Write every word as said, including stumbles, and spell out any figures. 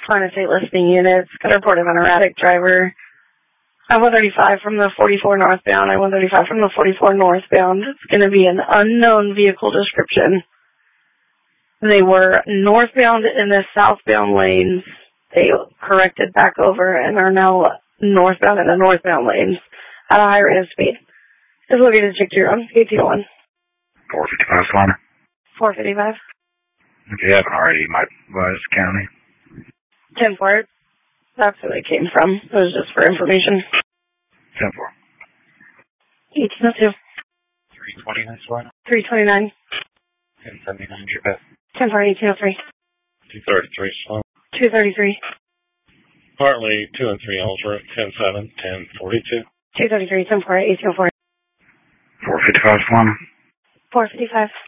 Florida State Listing Units. Got a report of an erratic driver. I one thirty-five from the forty-four northbound. I one thirty-five from the forty-four northbound. It's going to be an unknown vehicle description. They were northbound in the southbound lanes. They corrected back over and are now northbound in the northbound lanes at a higher rate of speed. It's located at Chick-Two-One, eight two one. four fifty-five, Slaughter. four fifty-five. If you haven't already, you might Wise County. ten four. That's where they came from. It was just for information. ten four. eighteen oh two. three twenty-nine, Slaughter. three twenty-nine. ten seventy-nine, your best. ten four, eighteen oh three. two thirty-three, Slaughter. two thirty-three. Partly two and three Ellsworth, ten seven, ten forty-two. two thirty-three, ten four, eighteen oh four. four fifty-five, Slaughter. four fifty-five.